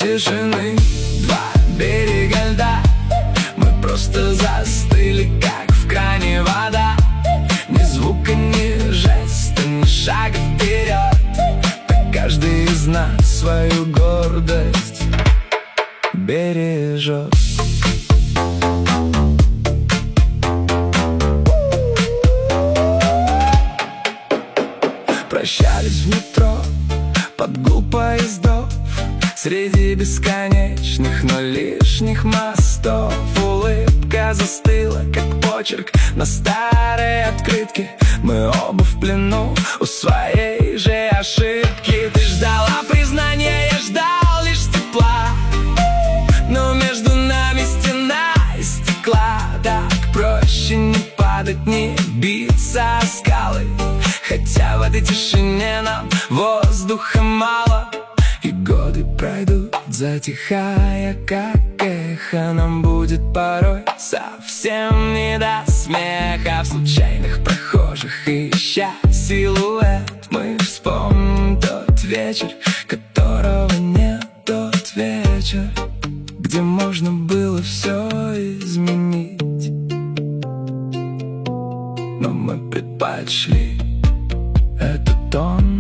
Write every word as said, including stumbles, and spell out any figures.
тишины два берега льда. Мы просто застыли, как в кране вода. Ни звука, ни жеста, ни шага вперед. Так каждый из нас свою гордость бережет. Прощались в метро под гул поездов, среди бесконечных, но лишних мостов. Улыбка застыла, как почерк на старой открытке. Мы оба в плену у своей же ошибки. Ты ждала признания, я ждал лишь тепла, но между нами стена из стекла. Так проще не падать, не биться о скалы, хотя в этой тишине нам воздуха мало. И годы пройдут, затихая, как эхо. Нам будет порой совсем не до смеха. В случайных прохожих, ища силуэт, мы вспомним тот вечер, которого нет. Тот вечер, где можно было все изменить, но мы предпочли этот тон.